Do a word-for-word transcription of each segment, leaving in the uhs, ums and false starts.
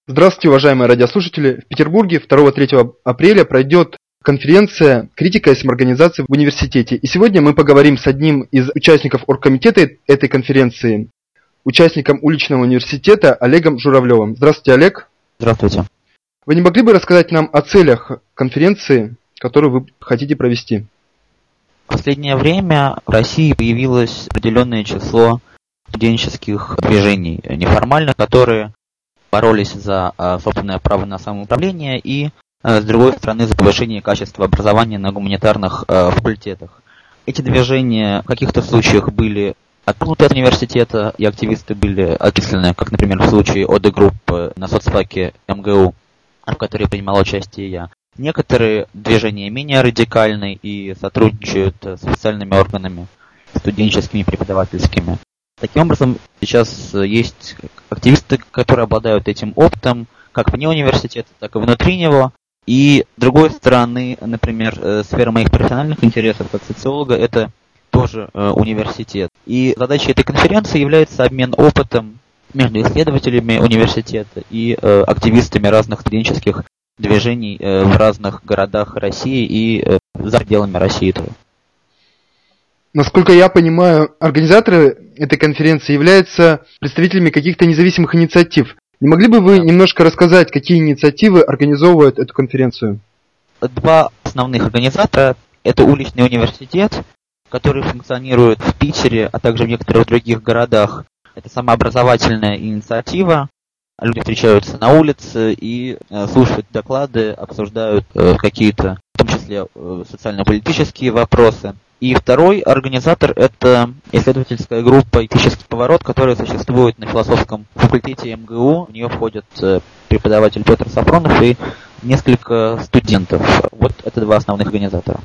Здравствуйте, уважаемые радиослушатели! В Петербурге второго-третьего апреля пройдет конференция «Критика и самоорганизация в университете». И сегодня мы поговорим с одним из участников оргкомитета этой конференции, участником уличного университета Олегом Журавлевым. Здравствуйте, Олег. Здравствуйте. Вы не могли бы рассказать нам о целях конференции, которую вы хотите провести? В последнее время в России появилось определенное число студенческих движений неформальных, которые боролись за собственное право на самоуправление и, с другой стороны, за повышение качества образования на гуманитарных факультетах. Эти движения в каких-то случаях были отпугнуты от университета, и активисты были отчислены, как, например, в случае ОД-группы на соцфаке эм гэ у, в которой принимала участие я. Некоторые движения менее радикальны и сотрудничают с официальными органами, студенческими и преподавательскими. Таким образом, сейчас есть активисты, которые обладают этим опытом, как вне университета, так и внутри него. И, с другой стороны, например, сфера моих профессиональных интересов как социолога – это тоже университет. И задачей этой конференции является обмен опытом между исследователями университета и активистами разных студенческих движений в разных городах России и за пределами России тоже. Насколько я понимаю, организаторы этой конференции являются представителями каких-то независимых инициатив. Не могли бы вы немножко рассказать, какие инициативы организовывают эту конференцию? Два основных организатора – это уличный университет, который функционирует в Питере, а также в некоторых других городах. Это самообразовательная инициатива. Люди встречаются на улице и слушают доклады, обсуждают какие-то, в том числе социально-политические вопросы. И второй организатор – это исследовательская группа «Этический поворот», которая существует на философском факультете эм гэ у. В нее входят преподаватель Петр Сафронов и несколько студентов. Вот это два основных организатора.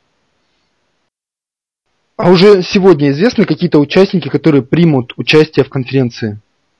А уже сегодня известны какие-то участники, которые примут участие в конференции?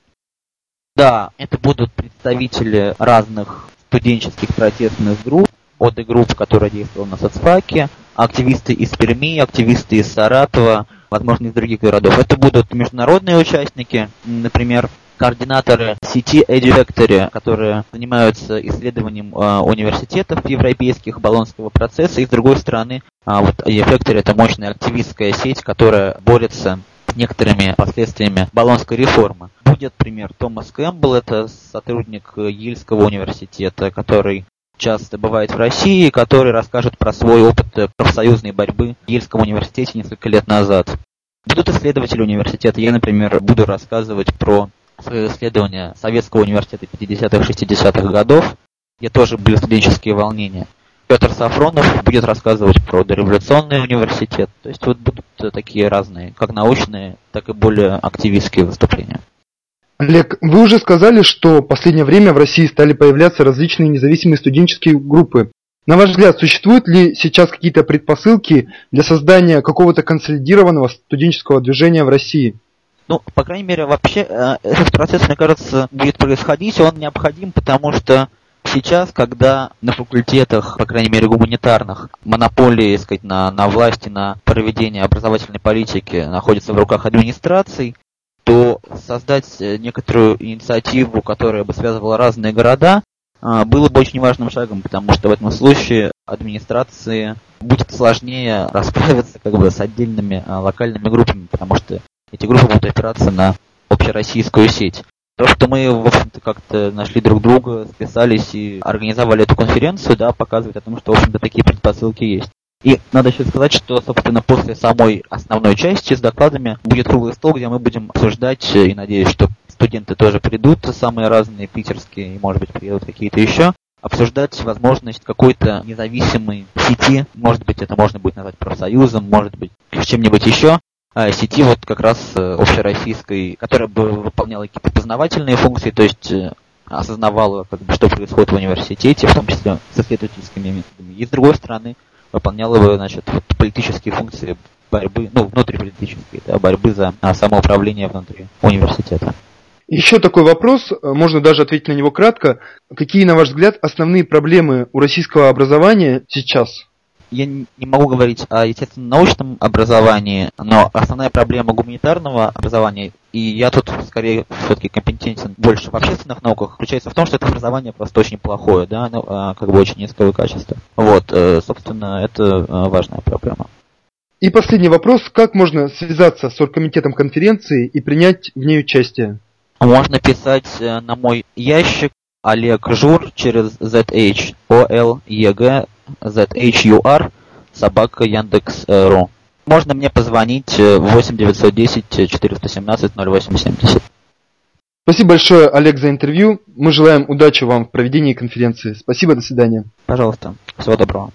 Да, это будут представители разных студенческих протестных групп, ОД-групп, которая действовала на соцфаке, активисты из Перми, активисты из Саратова, возможно, из других городов. Это будут международные участники, например, координаторы сети EduFactory, которые занимаются исследованием э, университетов европейских, Болонского процесса, и с другой стороны, э, вот EduFactory — это мощная активистская сеть, которая борется с некоторыми последствиями Болонской реформы. Будет, например, Томас Кэмпбелл, это сотрудник Йельского университета, который часто бывает в России, который расскажет про свой опыт профсоюзной борьбы в Йельском университете несколько лет назад. Будут исследователи университета. Я, например, буду рассказывать про свое исследование Советского университета пятидесятых-шестидесятых годов, где тоже были студенческие волнения. Петр Сафронов будет рассказывать про дореволюционный университет. То есть вот будут такие разные, как научные, так и более активистские выступления. Олег, вы уже сказали, что в последнее время в России стали появляться различные независимые студенческие группы. На ваш взгляд, существуют ли сейчас какие-то предпосылки для создания какого-то консолидированного студенческого движения в России? Ну, по крайней мере, вообще этот процесс, мне кажется, будет происходить, он необходим, потому что сейчас, когда на факультетах, по крайней мере, гуманитарных, монополии, так сказать, на, на власти, на проведение образовательной политики находится в руках администраций, то создать некоторую инициативу, которая бы связывала разные города, было бы очень важным шагом, потому что в этом случае администрации будет сложнее расправиться как бы с отдельными локальными группами, потому что эти группы будут опираться на общероссийскую сеть. То, что мы, в общем-то, как-то нашли друг друга, списались и организовали эту конференцию, да, показывает о том, что, в общем-то, такие предпосылки есть. И надо еще сказать, что, собственно, после самой основной части с докладами будет круглый стол, где мы будем обсуждать, и надеюсь, что студенты тоже придут, самые разные, питерские, и, может быть, приедут какие-то еще, обсуждать возможность какой-то независимой сети, может быть, это можно будет назвать профсоюзом, может быть, чем-нибудь еще, сети вот как раз общероссийской, которая бы выполняла какие-то познавательные функции, то есть осознавала, как бы, что происходит в университете, в том числе с исследовательскими методами, и, с другой стороны, выполняла бы, значит, вот, политические функции борьбы, ну, внутриполитические, да, борьбы за самоуправление внутри университета. Еще такой вопрос, можно даже ответить на него кратко. Какие, на ваш взгляд, основные проблемы у российского образования сейчас? я не могу говорить о естественно-научном образовании, но основная проблема гуманитарного образования, и я тут скорее все-таки компетентен больше в общественных науках, заключается в том, что это образование просто очень плохое, да, ну, как бы очень низкого качества. Вот, собственно, это важная проблема. И последний вопрос. Как можно связаться с оргкомитетом конференции и принять в ней участие? Можно писать на мой ящик Олег Жур через zh oleg zhur собака Яндекс.ру. Можно мне позвонить восемь девятьсот десять четыреста семнадцать ноль восемь семьдесят. Спасибо большое, Олег, за интервью. Мы желаем удачи вам в проведении конференции. Спасибо, до свидания. Пожалуйста. Всего доброго.